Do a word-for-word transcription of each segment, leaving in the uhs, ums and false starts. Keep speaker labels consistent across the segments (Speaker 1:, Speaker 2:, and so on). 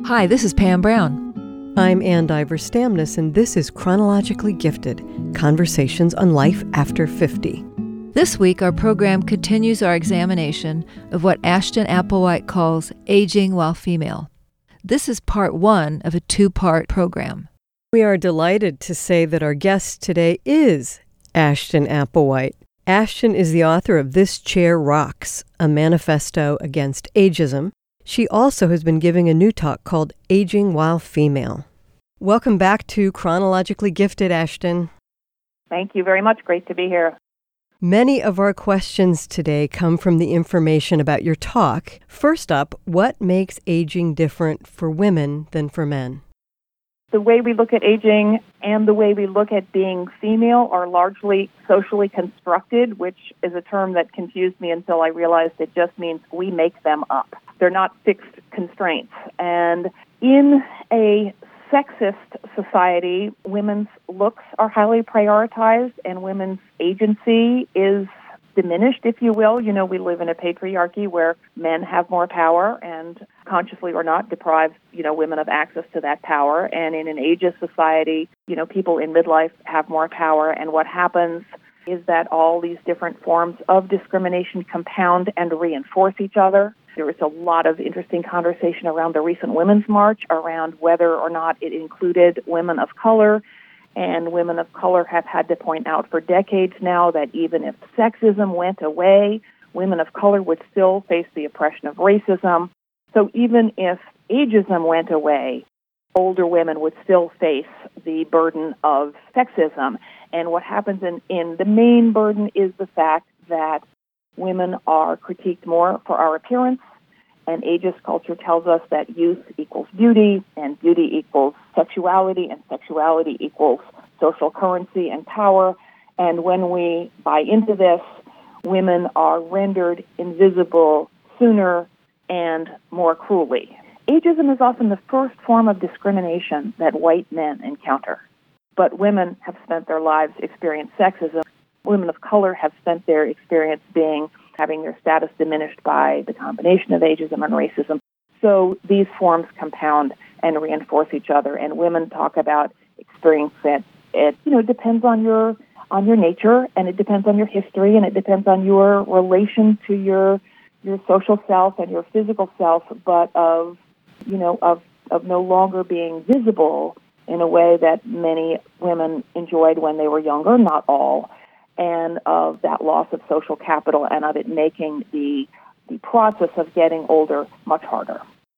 Speaker 1: Hi, this is Pam Brown.
Speaker 2: I'm Ann Diver Stamness, and this is Chronologically Gifted, Conversations on Life After fifty.
Speaker 1: This week, our program continues our examination of what Ashton Applewhite calls aging while female. This is part one of a two-part program.
Speaker 2: We are delighted to say that our guest today is Ashton Applewhite. Ashton is the author of This Chair Rocks, a manifesto against ageism. She also has been giving a new talk called Aging While Female. Welcome back to Chronologically Gifted, Ashton.
Speaker 3: Thank you very much. Great to be here.
Speaker 2: Many of our questions today come from the information about your talk. First up, what makes aging different for women than for men?
Speaker 3: The way we look at aging and the way we look at being female are largely socially constructed, which is a term that confused me until I realized it just means we make them up. They're not fixed constraints. And in a sexist society, women's looks are highly prioritized and women's agency is diminished, if you will. You know, we live in a patriarchy where men have more power and consciously or not deprive, you know, women of access to that power. And in an ageist society, you know, people in midlife have more power. And what happens is that all these different forms of discrimination compound and reinforce each other. There was a lot of interesting conversation around the recent Women's March around whether or not it included women of color. And women of color have had to point out for decades now that even if sexism went away, women of color would still face the oppression of racism. So even if ageism went away, older women would still face the burden of sexism. And what happens in, in the main burden is the fact that women are critiqued more for our appearance, and ageist culture tells us that youth equals beauty, and beauty equals sexuality, and sexuality equals social currency and power. And when we buy into this, women are rendered invisible sooner and more cruelly. Ageism is often the first form of discrimination that white men encounter. But women have spent their lives experiencing sexism. Women of color have spent their experience being, having their status diminished by the combination of ageism and racism. So these forms compound and reinforce each other. And women talk about experience that it, you know, depends on your on your nature, and it depends on your history, and it depends on your relation to your your social self and your physical self, but of you know of of no longer being visible in a way that many women enjoyed when they were younger, not all, and of that loss of social capital and of it making the the process of getting older much harder.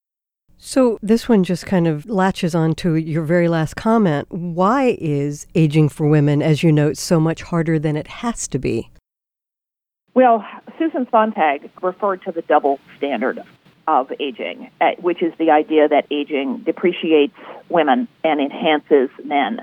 Speaker 2: So this one just kind of latches on to your very last comment. Why is aging for women, as you note, so much harder than it has to be?
Speaker 3: Well, Susan Sontag referred to the double standard of aging, which is the idea that aging depreciates women and enhances men.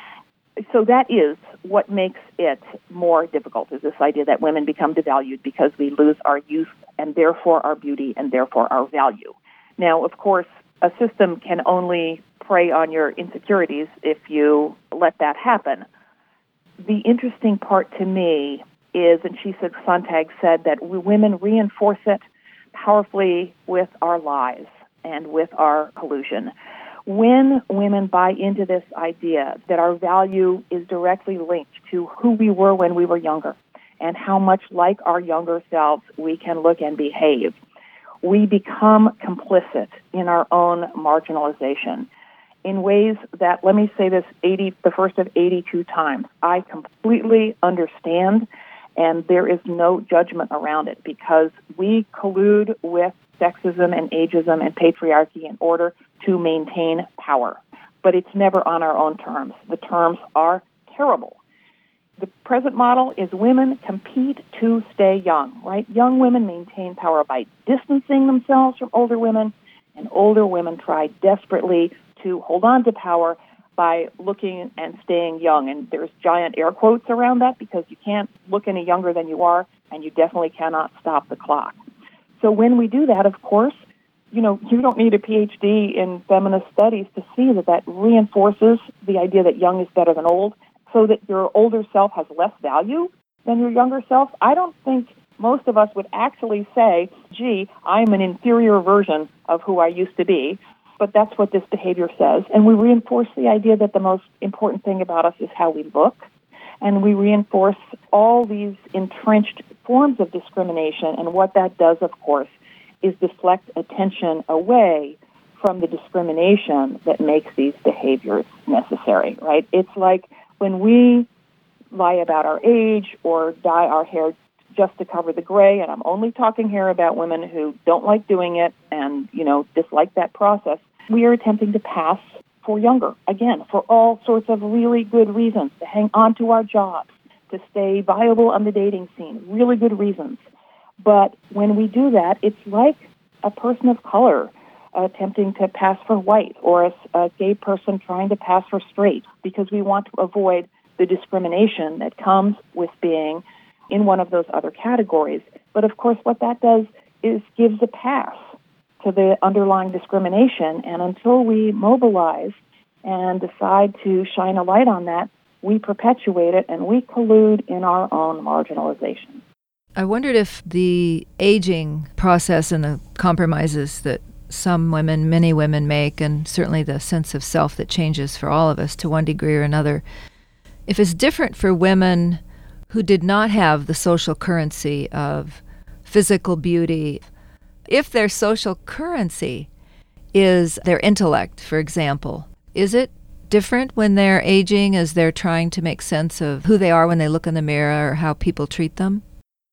Speaker 3: So that is what makes it more difficult, is this idea that women become devalued because we lose our youth and therefore our beauty and therefore our value. Now, of course, a system can only prey on your insecurities if you let that happen. The interesting part to me is, and she said, Sontag said, that we women reinforce it powerfully with our lies and with our collusion. When women buy into this idea that our value is directly linked to who we were when we were younger and how much like our younger selves we can look and behave, we become complicit in our own marginalization in ways that, let me say this eighty, the first of eighty-two times, I completely understand, and there is no judgment around it because we collude with sexism and ageism and patriarchy in order to maintain power. But it's never on our own terms. The terms are terrible. The present model is women compete to stay young, right? Young women maintain power by distancing themselves from older women, and older women try desperately to hold on to power by looking and staying young. And there's giant air quotes around that because you can't look any younger than you are, and you definitely cannot stop the clock. So when we do that, of course, you know, you don't need a P H D in feminist studies to see that that reinforces the idea that young is better than old, so that your older self has less value than your younger self. I don't think most of us would actually say, gee, I'm an inferior version of who I used to be. but that's what this behavior says. And we reinforce the idea that the most important thing about us is how we look. And we reinforce all these entrenched forms of discrimination. And what that does, of course, is deflect attention away from the discrimination that makes these behaviors necessary, right? It's like when we lie about our age or dye our hair just to cover the gray, and I'm only talking here about women who don't like doing it and, you know, dislike that process, we are attempting to pass for younger, again, for all sorts of really good reasons, to hang on to our jobs, to stay viable on the dating scene, really good reasons. But when we do that, it's like a person of color attempting to pass for white, or a, a gay person trying to pass for straight, because we want to avoid the discrimination that comes with being in one of those other categories. But of course, what that does is gives a pass to the underlying discrimination, and until we mobilize and decide to shine a light on that, we perpetuate it and we collude in our own marginalization.
Speaker 1: I wondered if the aging process and the compromises that some women, many women make, and certainly the sense of self that changes for all of us to one degree or another, if it's different for women who did not have the social currency of physical beauty, if their social currency is their intellect, for example, is it different when they're aging as they're trying to make sense of who they are when they look in the mirror or how people treat them?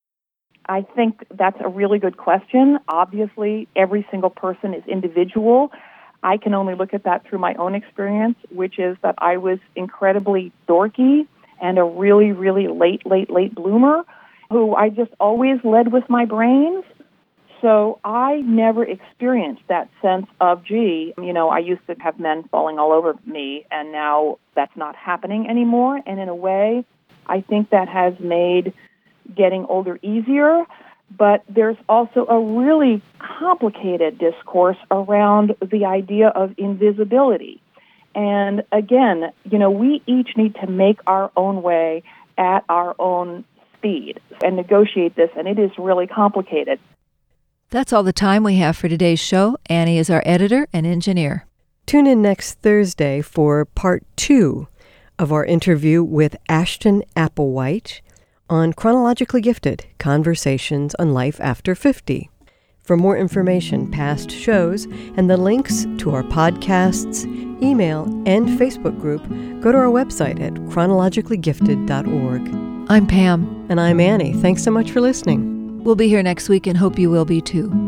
Speaker 3: I think that's a really good question. Obviously, every single person is individual. I can only look at that through my own experience, which is that I was incredibly dorky and a really, really late, late, late bloomer who I just always led with my brains. So I never experienced that sense of, gee, you know, I used to have men falling all over me, and now that's not happening anymore. And in a way, I think that has made getting older easier, but there's also a really complicated discourse around the idea of invisibility. And again, you know, we each need to make our own way at our own speed and negotiate this, and it is really complicated.
Speaker 1: That's all the time we have for today's show. Annie is our editor and engineer.
Speaker 2: Tune in next Thursday for part two of our interview with Ashton Applewhite on Chronologically Gifted, Conversations on Life After fifty. For more information, past shows, and the links to our podcasts, email, and Facebook group, go to our website at chronologically gifted dot org.
Speaker 1: I'm Pam.
Speaker 2: And I'm Annie. Thanks so much for listening.
Speaker 1: We'll be here next week and hope you will be too.